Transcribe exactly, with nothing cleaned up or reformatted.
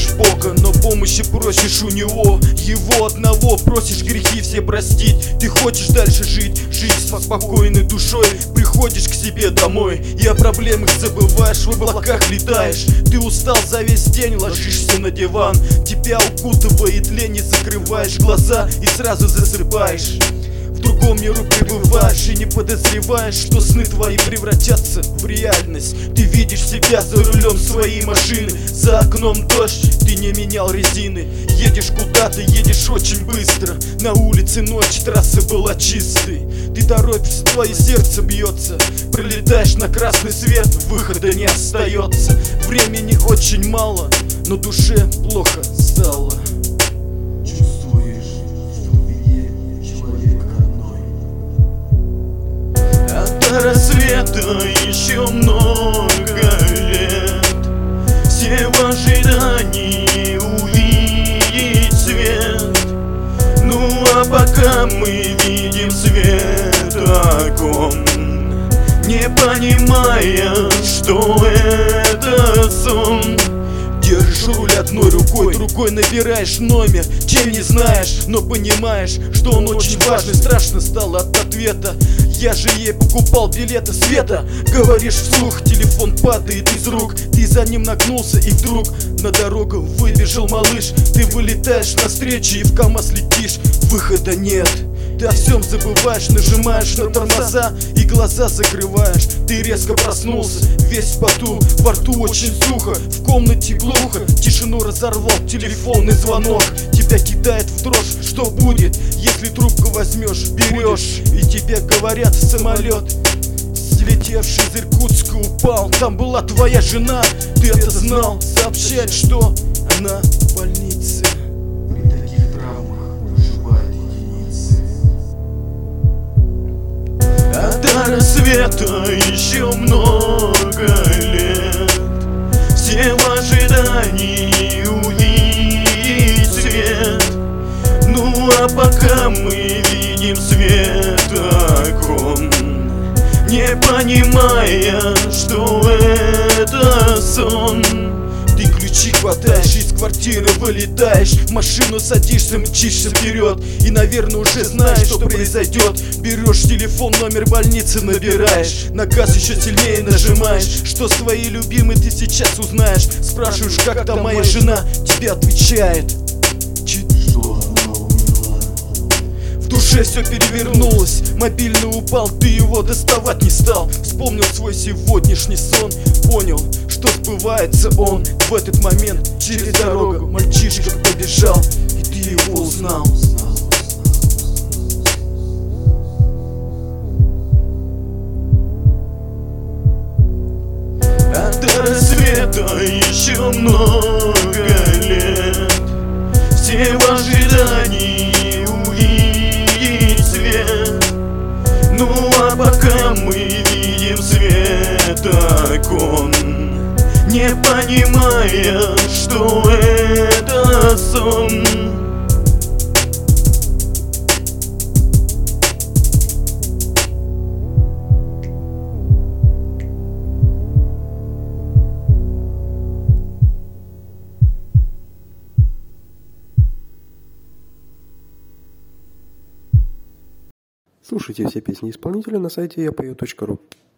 просишь Бога, но помощи просишь у Него. Его одного просишь грехи все простить. Ты хочешь дальше жить, жить со спокойной душой. Приходишь к себе домой и о проблемах забываешь, в облаках летаешь. Ты устал за весь день, ложишься на диван. Тебя укутывает лень, и закрываешь глаза и сразу засыпаешь. В другом миру пребываешь и не подозреваешь, что сны твои превратятся в реальность. Ты видишь себя за рулем своей машины, за окном дождь, ты не менял резины. Едешь куда-то, едешь очень быстро. На улице ночь, трасса была чистой. Ты торопишься, твое сердце бьется. Пролетаешь на красный свет, выхода не остается. Времени очень мало, но душе плохо стало. До рассвета еще много лет. Все в ожидании увидеть свет. Ну а пока мы видим свет окон, не понимая, что это сон. Держишь руль одной рукой, другой набираешь номер. Чем не знаешь, но понимаешь, что он очень важный. Страшно стало от ответа. Я же ей покупал билеты света. Говоришь вслух, телефон падает из рук. Ты за ним нагнулся и вдруг на дорогу выбежал малыш. Ты вылетаешь навстречу и в КамАЗ летишь. Выхода нет. Ты о всем забываешь, нажимаешь на тормоза и глаза закрываешь. Ты резко проснулся, весь в поту, во рту очень сухо, в комнате глухо. Тишину разорвал телефонный звонок. Тебя кидает в дрожь, что будет, если трубку возьмешь, берешь, и тебе говорят: самолет, слетевший из Иркутска, упал. Там была твоя жена, ты это знал. Сообщает, что она в больнице. При таких травмах выживают единицы. А до рассвета еще много лет. Все в ожидании увидеть свет. Ну а пока мы видим свет окон, не понимая, что это сон. Ты ключи хватаешь, из квартиры вылетаешь, в машину садишься, мчишься вперед. И, наверное, уже знаешь, что произойдет. Берешь телефон, номер больницы набираешь, на газ еще сильнее нажимаешь. Что с твоей любимой ты сейчас узнаешь. Спрашиваешь, как там моя жена, тебе отвечает: Что она умерла. в душе все перевернулось, мобильный упал, ты его доставать не стал. Вспомнил свой сегодняшний сон, понял, что сбывается он. В этот момент через дорогу мальчишка побежал, и ты его узнал. А до рассвета еще много лет. Все в ожидании увидеть свет. Ну а пока мы видим свет окон, не понимая, что это сон. Слушайте все песни исполнителя на сайте я пою точка ру.